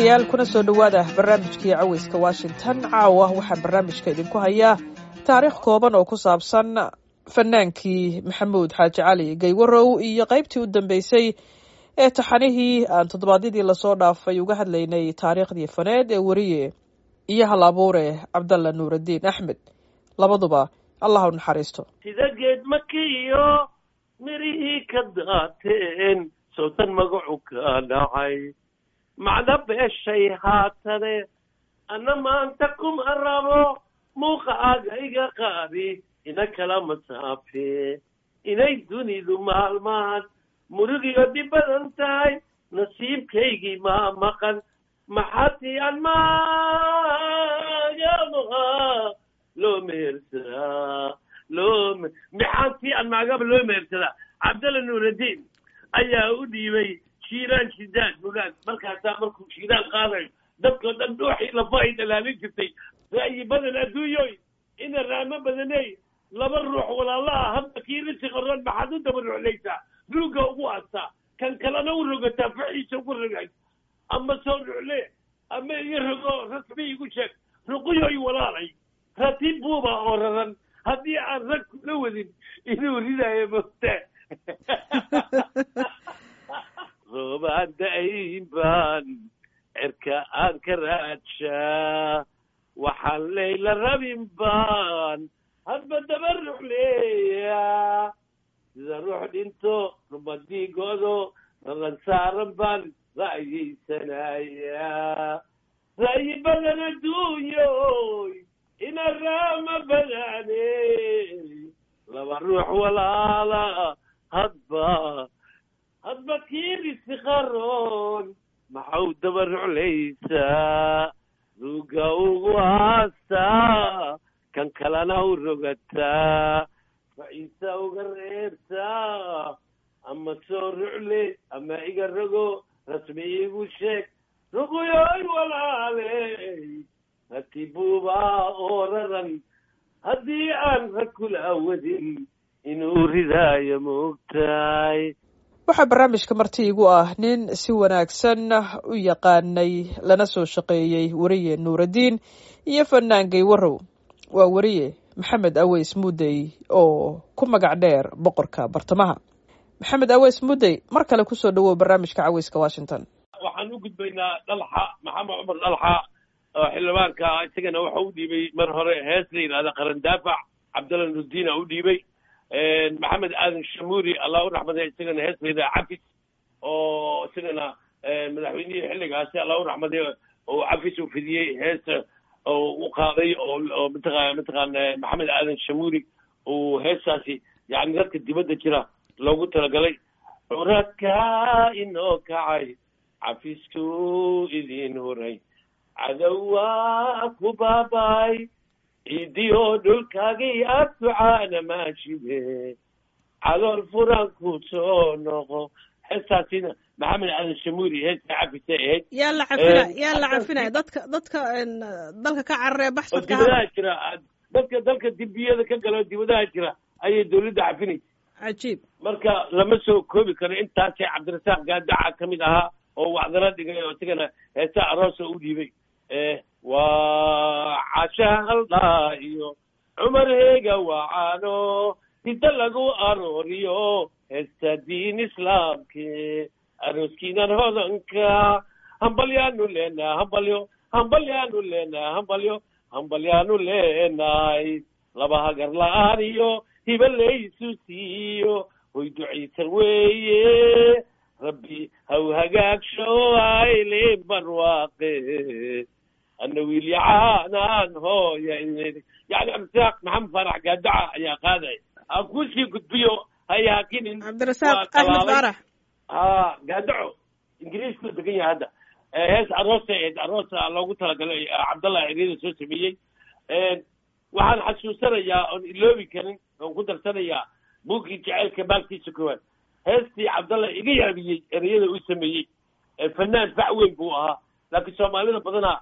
dhegaystayaal kuna soo dhowaada barnaamijkii cawayska washington. caawa waxaa barnaamijka idinku hayaa taariikh kooban oo ku saabsan fanaankii maxamuud xaaji cali gaywarow iyo qaybtii u dambeysay ee taxanihii aan toddobaadyadii lasoo dhaafay uga hadlaynay taariikhdii faneed ee weriye iyo hal abuure cabdalla nuuraddiin axmed. labaduba allah u naxariisto. sida geed makiyo mirihii ka daateen sootan magacu ka dhacay macda beeshay haatane anna maanta kuma rabo muuqaaga iga qaadi ina kala masaafe inay dunidu maalmahan murigiyo dhib badan tahay nasiibkaygii maa maqan maxaati aan maagamuha loo mehersadaa maxaantii aan maagaba loo mehersadaa cabdalla nuuraddiin ayaa u dhiibay shiiraan shidaad mugaad markaasaa markuu shiiraan qaadayo dadkoo dhan dhuuxii lafa ay dhalaalin jirtay ra'yi badan adduunyoy ina raamo badaney laba ruux walaala ah hadda kii risi qoran maxaad u daba ruxlaysaa ruugga ugu aastaa kan kalena u rogataa faxiisa ugu rogay ama soo ruxle ama iga rogo rasmi igu sheeg ruquyoy walaalay ratiib buuba oo raran haddii aan rag la wadin inuu ridaayo moogtaa roobaan da'ayn baan cirka aan ka raadshaa waxaan layla rabin baan hadba daba ruxleeyaa sida ruux dhinto rumadiigoodo raran saaran baan ra'yiysanayaa ra'yi badan adduunyoy ina raama badaane laba ruux walaala hadba kiirisi qaroon maxau daba ruxlaysaa ruugga ugu haastaa kan kalena u rogataa faciisa uga reebtaa ama soo ruxle ama iga rogo rasmi igu sheeg ruquyoy walaaley ratibuuba oo raran haddii aan rag kula wadin inuu ridaayo moogtahay. waxaa barnaamijka marti igu ah nin si wanaagsan u yaqaanay lana soo shaqeeyey weriye nuuraddiin iyo fanaan gaywarow. waa weriye maxamed aweys mudey oo ku magac dheer boqorka bartamaha. maxamed aweys mudey mar kale kusoo dhawow barnaamijka cawayska washington. waxaan u gudbaynaa dhalxa maxamed cumar dhalxa oo xildhibaanka isagana waxa u dhiibay mar hore hees la yidhahda qaran daafac cabdalla nuuraddiina u dhiibay. maxamed aadan shamuuri allah u raxmaday isagana hees la yidhahda cafis oo isagana madaxweynihii xilligaasi allah u raxmaday oo cafis u fidiyey hees oo u qaaday oo mataqaana maxamed aadan shamuuri uu heestaasi yani dadka dibadda jira loogu talagalay. curadkaa inoo kacay cafisku idin huray cadowaa ku baabay ciidiyo dhulkaagii adducaana maashide calool furan ku soo noqo. heestaasina maxamed aadan shamuuri heesta cafisay ahayd. yaa la cafinaya dadka dalka ka cararee baxsadka dibadaha jira dalka dibiyada ka galo dibadaha jira ayay dawladda cafinaysa. cajiib. marka lama soo koobi karo intaasay cabdirasaaq gaadaca ka mid ahaa oo wacdala dhigay oo isagana heesta aroosa u dhiibay. waa casha haldhaa iyo cumar heega wacaano hidda lagu arooriyo heesta diin islaamke arooskiinan hodanka hambalyaanu leenahay hambalyaanu leenahay laba hagar la-aan iyo hiba laysu siiyo hoy ducaysan weeye rabbi haw hagaagsho ayle barwaaqe ana wiilyacaanaan hooya yani cabdirasaaq maxamed faarax gaadaca ayaa qaaday aan kuusii gudbiyo hayaakinin cabdirasaaq axmed faarax gaadaco ingiriisku degan yahay hadda hees aroosa loogu talagalay cabdallah eriyada soo sameeyey. waxaan xasuusanayaa oon iloobi karin oon ku darsanayaa buuggii jaceylka baalkiisa koowaad heestii cabdallah iga yaabiyey ereyada uu sameeyey. fanaan fac weyn buu ahaa laakiin soomaalida badanaa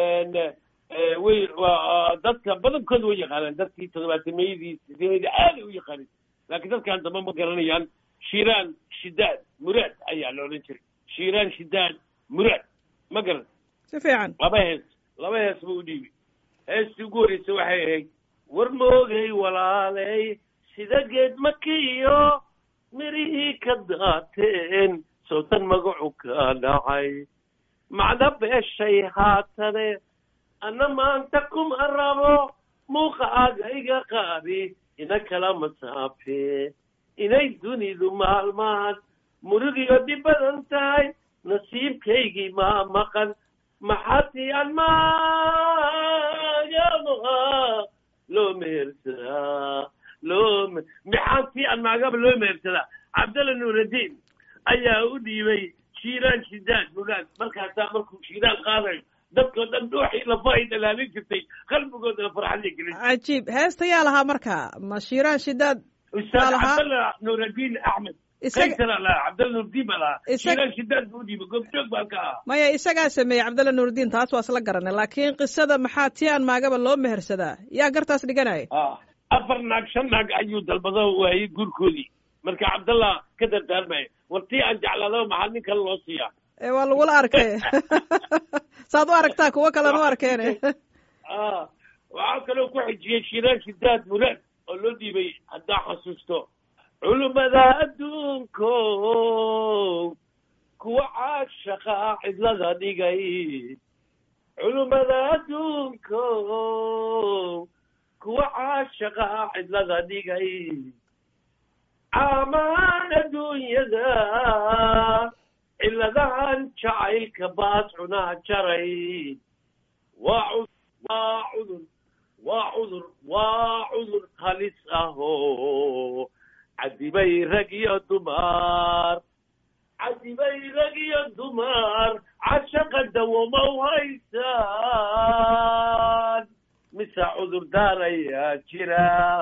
dadka badankooda way yaqaanaan dadkii toddobaatameeyadii sideedii aaday u yaqaanin laakiin dadkaan dambe ma garanayaan. shiiraan shidaad muraad ayaa la odhan jiray shiiraan shidaad muraad ma garan si fiican laba hees buu u dhiibay heestii ugu horreysay waxay ahayd war moogay walaaley sida geed makiyo mirihii ka daateen sootan magacu ka dhacay macda beeshay haatane anna maanta kuma rabo muuqaaga iga qaadi ina kala masaafe inay dunidu maalmahan murigiyo dhib badan tahay nasiibkaygii maa maqan maxaati aan maagaba loo mehersadaa maxaantii aan maagaba loo mehersadaa cabdalla nuuraddiin ayaa u dhiibay shiiraan shidaad mugaad markaasaa markuu shiiraan qaadayo dadkoo dhan dhuuxii lafa ay dhalaalin jirtay qalbigoodana farxadii gelin cajiib heesta yaa lahaa marka ma shiiraan shidaad ustaad cabdalla nuuraddiin axmed cabdalla nuuraddiin baa lahaa shiiraan shidaad buu u dhiibay goobjoog baa ka ah maya isagaa sameeyey cabdalla nuuraddiin taas waa isla garanay laakiin qisada maxaa tii aan maagaba loo mehersadaa yaa gartaas dhiganaya 4 naag 5 naag ayuu dalbado waayey guurkoodii marka cabdalla ka dardaarmaya war tii aan jeclaadaba maxaa nin kale loo siiyaa waa lagula arkay saad u aragtaa kuwo kalena u arkeene waxaa kaloo ku xijiyey shiiraan shidaad muraad oo loo dhiibay haddaa xasuusto culummada adduunko kuwa caashaqa cidlada dhigay culummada adduunko kuwa caashaqa cidlada dhigay caamaan adduunyada ciladahan jacaylka baas cunaha jaray waa cudur halis ahoo cadibay rag iyo dumar cashaqa dawoma u haysaan mise cudur daarayaa jira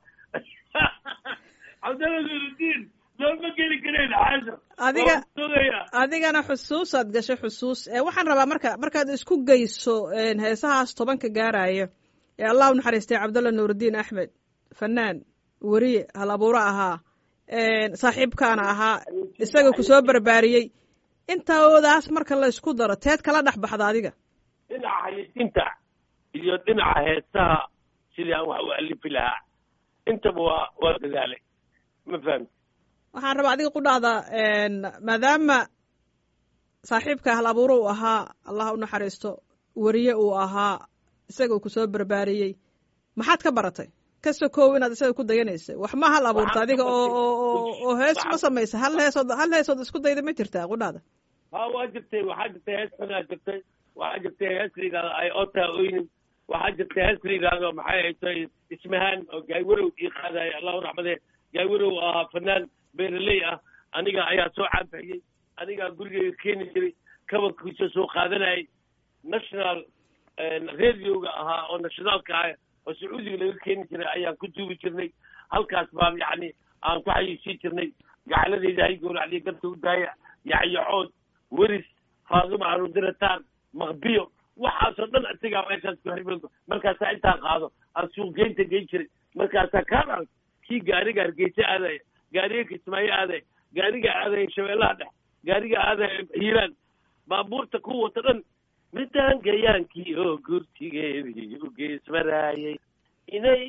cabdalla nuuraddiin looma geli kareen xaasha adigana xusuusaad gashay xusuus waxaan rabaa markaad isku geyso heesahaas 10 gaarayo ee allah u naxariistay cabdalla nuuraddiin axmed fanaan weriye hal abuuro ahaa saaxiibkaana ahaa isaga ku soo barbaariyey intoodaas marka la isku daro teed kala dhex baxda adiga dhinaca haysiinta iyo dhinaca heesaha sidii aan wax u alifi lahaa intaba waa dadaalay ma fahamti waxaan rabaa adiga ku dhahda maadaama saaxiibka hal abuuro uu ahaa allah u naxariisto weriye uu ahaa isagoo ku soo barbaariyey maxaad ka baratay ka sokow inaad isaga ku dayanaysa wax ma hal abuurta adiga oo hees ma samaysa hal heesood isku dayda ma jirtaa qudhaada waa jirtay waxaa jirtay hees xunaa jirtay waxaa jirtay hees la yidhahdo ay otaa oynin waxaa jirtay hees la yidhahdo maxay haytay ismahaan oo gaaywarow ii qaadaya allahu raxmadee gaaywarow ahaa fanaan beeraley ah aniga ayaa soo caabixiyey anigaa gurigeyga keeni jiray kabankiisa soo qaadanayay national radioga ahaa oo nationaalka ah oo sacuudiga laga keeni jiray ayaan ku duubi jirnay halkaas baan yacni aan ku xayeysiin jirnay gacaladeyda hay gowracliya garta u daaya yacyacood weris faaduma arudirataan maqbiyo waxaasoo dhan isagaa meeshaas ku xirmay markaasaa intaan qaado aan suuqgeynta geyn jiray markaasaa kaan arag kii gaariga hargeysa aadaya gaariga kismaayo aadaya gaariga aadaya shabeellaha dhex gaariga aadaya hiiraan baabuurta ku wata dhan midaan gayaankii oo gurtigeedii u geesmaraayay inay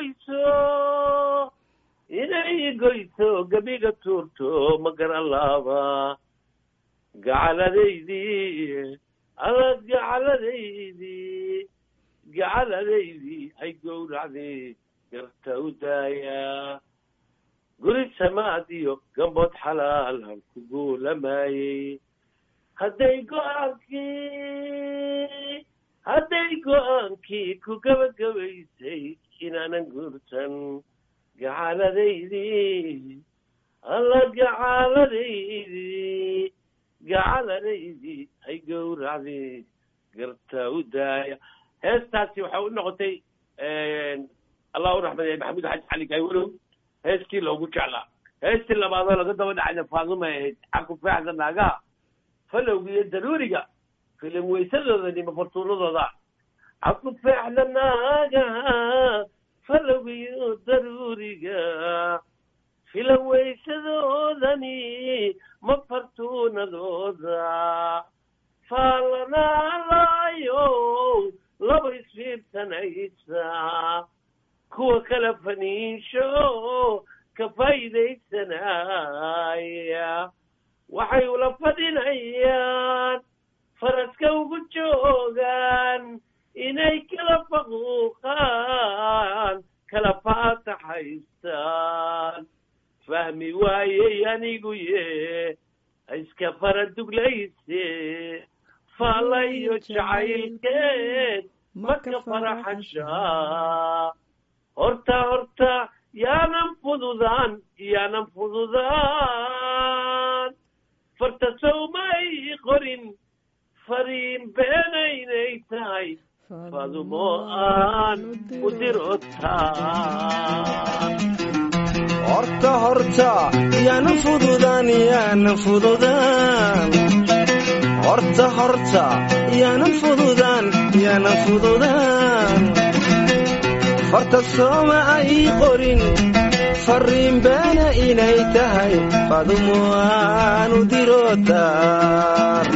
igoyso gabiga tuurto ma garan laaba gacaladaydii ay gowracday garta u daaya guri samaad iyo gambood xalaal han ku guulamayey hadday go-aankii ku gabagabaysay inaanan guursan gacaladaydii ay gowracday garta u daaya heestaasi waxay u noqotay allah u raxmadey maxamuud xaji cali gaywalow heestii loogu jeclaa heestii labaadoo laga daba dhacayna faaduma ahayd xaku feexda naagaha falowga iyo daruuriga filim weysadooda nima fartuunadooda xaku feexda naagaha falowga iyo daruuriga filim weysadoodani ma fartuunadooda faalanalayo laba isfiirsanaysa kuwa kala faniisho ka faa'idaysanaya waxay ula fadhinayaan faraska ugu joogaan inay kala faquuqaan kala faataxaystaan fahmi waayey anigu iska fara duglayse faalayo jacaylkeed maka faraxashaa horta yaanan fududaan farta sowmay qorin fariin beenaynay tahay fadumo aan u dirotaan horta yaanan fududaan horta yaanan fududaan farta sooma ay qorin fariin beena inay tahay fadumo aan u dirotaan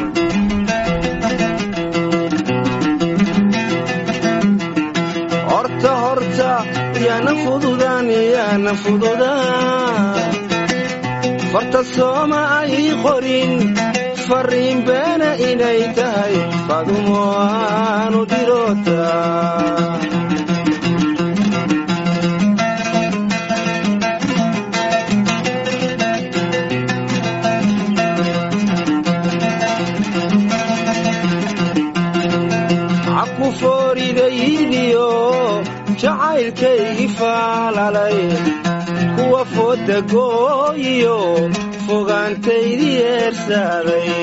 horta yaanan fududaan farta sooma ay qorin fariin beena inay tahay fadumo aan u dirotaan foridaydiyo jacaylkaygi faalalay kuwa fooda gooyiyo fogaantaydii eersaaday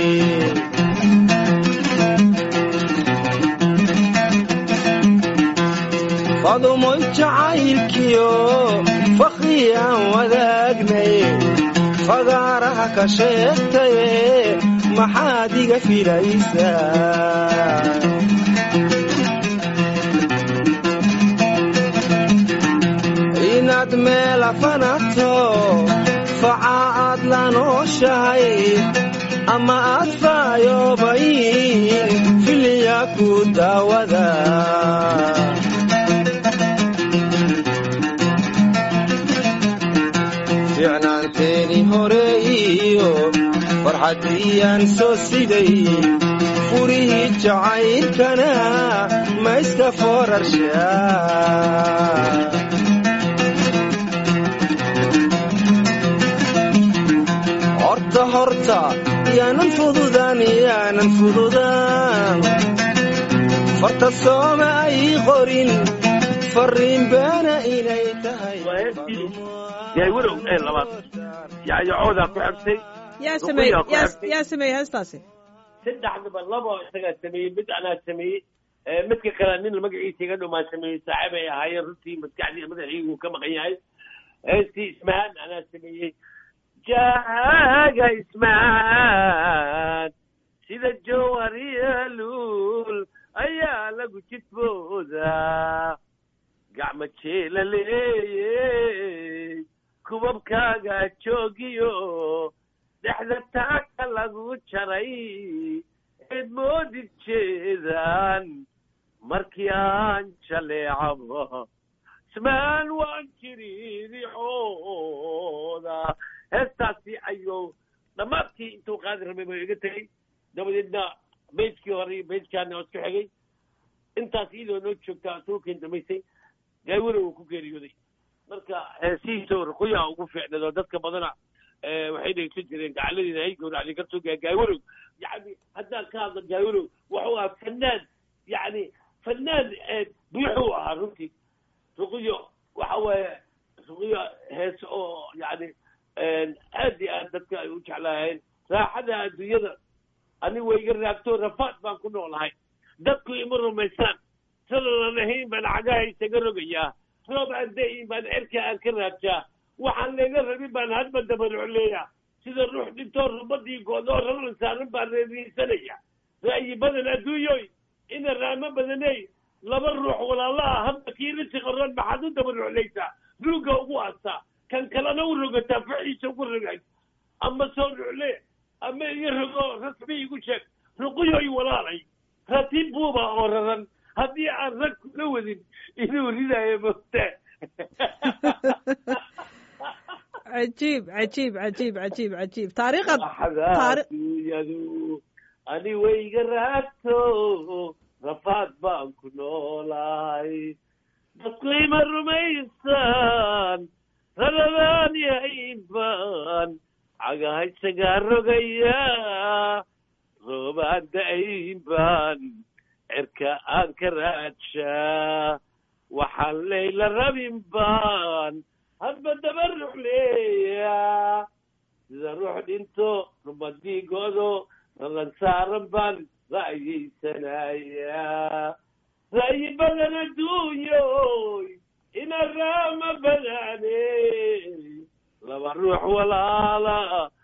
fadumoy jacaylkiyo fakri aan wadaagnay fagaaraha ka sheegtaye maxaad iga filaysaa inaad meela fanato faca aad la nooshahay ama aad fayoobayn filiya ku daawada ficnaanteeni hore iyo farxadiyaan soo siday furihii jacaylkana ma iska foorarshaa horta yaanan fududaan farta sooma ay qorin fariin beena inay tahay gaaywarow labaad yacoodaa ku xigtay yaa sameeyey heestaasi saddexdaba labo isagaa sameeyey mid anaa sameeyey midka kale nin magaciisa iga dhumaa sameeyey saaxiib ay ahaayeen runtii maskaxdii madaxiigu ka maqan yahay heestii ismahaan anaa sameeyey jaaga ismaan sida jawhariya luul ayaa lagu jidboodaa gacmo jeela leeyey kubabkaaga joogiyo dhexda taagka lagu jaray eed moodid jeedaan markii aan jaleecabo ismaan waan jiriiricooda heestaasi ayuu dhammaadkii intuu qaadi rabay buu iga tegey dabadeedna beydkii hore iyo beydkaana oo isku xigay intaas iyadoo noo joogtaa tuulkeen damaysay gaawina uu ku geeriyooday marka heesihiisoo ruquyaa ugu fiicnado dadka badana waxay dhegeysan jireen gacaladiina hay gowracdi kartoo gaawinow yani haddaan ka hadla gaawinow wuxuu ahaa fanaan buuxuu ahaa runtii ruqiyo waxa waaye ruqiyo hees oo yani aad iyo aad dadka ay u jeclaayeen raaxada adduunyada ani way iga raagto rafaad baan ku noolahay dadku ima rumaysaan sanan ahayn baan cagaha isaga rogayaa roob aan da-in baan cerka aan ka raabjaa waxaan layga rabin baan hadba dabarucleeya sida ruux dhintoo rubadii goodoo ralan saaran baan reeriisanaya ra'yi badan adduunyoy ina raamo badaney laba ruux walaalaha hadda kii risi qoran maxaad u dabaruclaysaa ruugga ugu aastaa kan kalena u rogataa faciisa ugu rogays ama soo rucle ama iga rogo rasmi igu sheeg ruquyoy walaalay ratiib buuba oo raran haddii aan rag kula wadin inuu ridaayo mogta cajiib cajiib cajiib cajiib cajiib taariikhad xadaaduyadu ani wayga raagto rafaad baan ku noolahay dadkayma rumaysan raladaan yahayn baan cagahaysagaa rogaya roobaan da'ayn baan cirka aan ka raadshaa waxaan layla rabin baan hadba daba ruux leeya sida ruux dhinto rumadiigoodo ralan saaran baan ra'yaysanaya ra'yi badan adduunyoy ina raama badane laba ruux walaala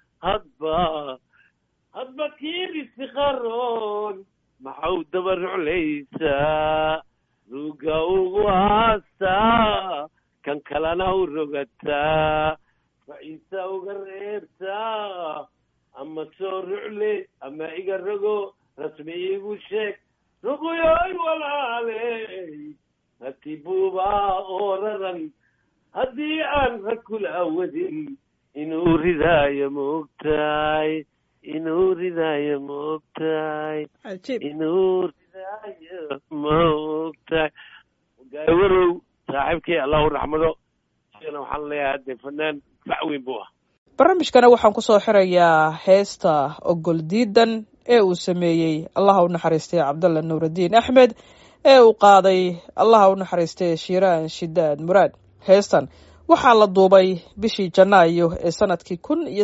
hadba kiirisi qaroon maxau daba ruclaysaa ruga ugu haastaa kan kalena u rogataa faciisa uga reebtaa ama soo rucle ama iga rogo rasmi igu sheeg ruqyoy walaaley ratibuuba oo raran haddii aan rag kula wadin inuu ridaayo moogtahay inuu ridaayo moogtahay inuu ridaayo moogtahay gaawarow saaxiibkii allahu raxmado sheena waxaan leeyahay hadde fanaan facweyn buu ah barnaamijkana waxaan kusoo xirayaa heesta ogol diidan ee uu sameeyey allaha u naxariistay cabdalla nuuraddiin axmed ee uu qaaday allaha u naxariistay shiiraan shidaad muraad heestan waxaa la duubay bishii janaayo ee sanadkii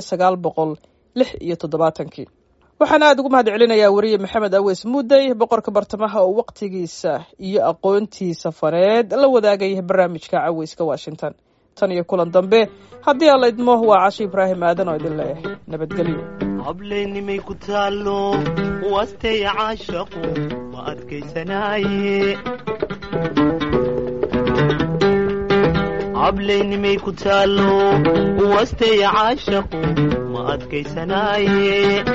1976 waxaana aada ugu mahad celinayaa weriye maxamed aweys muudey boqorka bartamaha oo waqtigiisa iyo aqoontiisa faneed la wadaagay barnaamijka caweyska washington tan iyo kulan dambe haddii alla idmo waa Cashi Ibraahim aadan oo idin leeyahay nabadgelyo hableennimay ku taalo wastay caashaqu ma adkaysanaaye hableennimay ku taalo wastay caashaqu ma adkaysanaaye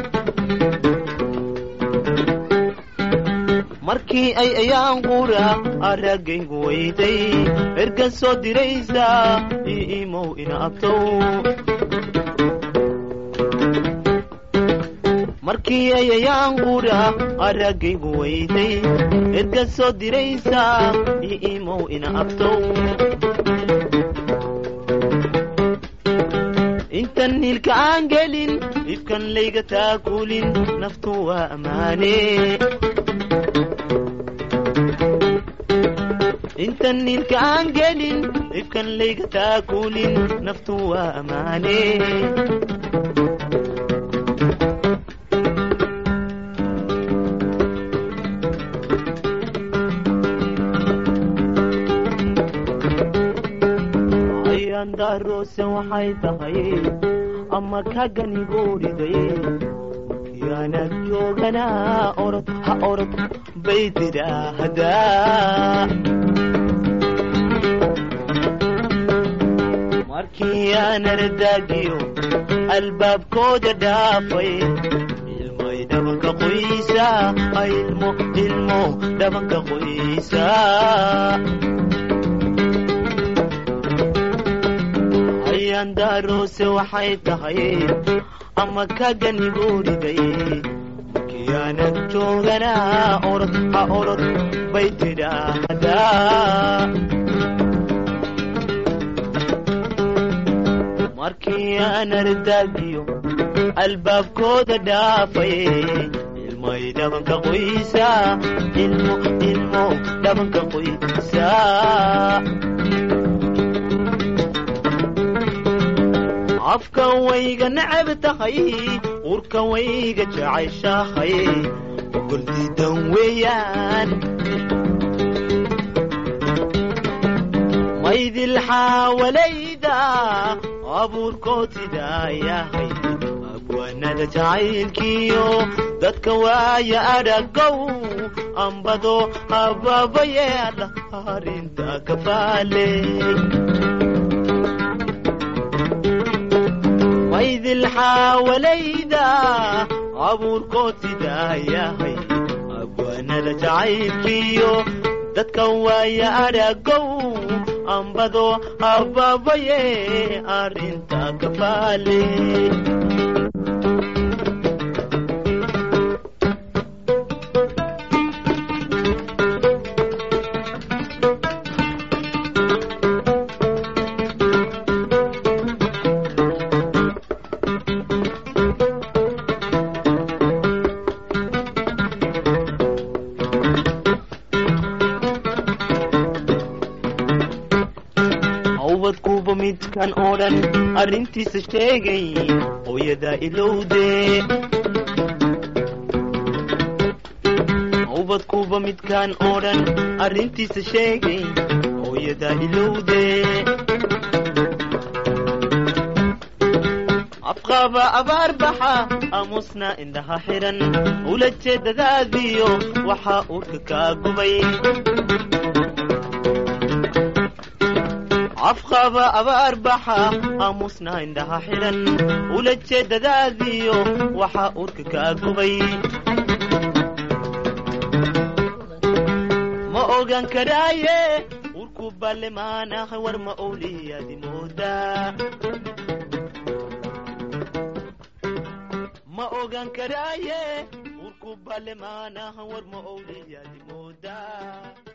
markii ay ayaan qura aragaygu weyday erga soo diraysa iimow ina abtow markii ay ayaan qura aragaygu weyday erga soo diraysa iimow ina abtow intan nilka aan gelin ifkan layga taakulin naftu waa amaane intan nilka aan gelin ifkan layga taakulin naftu waa amaane ayaan daaroose waxay tahay ama kagani gooriday yaanad jooganaa orod ha orod bay tidhaahdaa markii aan ardaagiyo albaabkooda dhaafay ilmoy dhabanka qoysa ilmo dhabanka qoysa ayaan daaroose waxay tahay ama kagani gooriday markii aanad jooganaa orod ha orod bay tidhaahdaa markii aan ardaagiyo albaabkooda dhaafay ilmoy dhabanka qoysa ilmo dhabanka qoysa afka wayga nacab tahay urka wayga jacayshaahay goldiidan weeyaan maydil xaawalayda abuurkootidayahay abwaanada jacaylkiyo dadka waaya aragow ambado habaabayeedha arrinta kafaale maydil xaawalayda abuurkood sidaa yahay abwaanada jacaylkiyo dadkan waaya aragow ambado abaabaye arrinta kafaale midkan oo dhan arrintiisa sheegay hooyadaa ilowdee ubadkuuba midkan oo dhan arrintiisa sheegay hooyadaa ilowdee afqaaba abaar baxa aamusna indhaha xiran ula jeedadaadiyo waxaa urka kaa gubay afqaba abaar baxa aamusna indhaha xiran ula jeedadaadiyo waxaa urka kaa gubay ma ogaan karaaye urku baallemaanaha war ma owliyaadi moodaa ma ogaan karaaye urku baallemaanaha war ma owliyaadi moodaa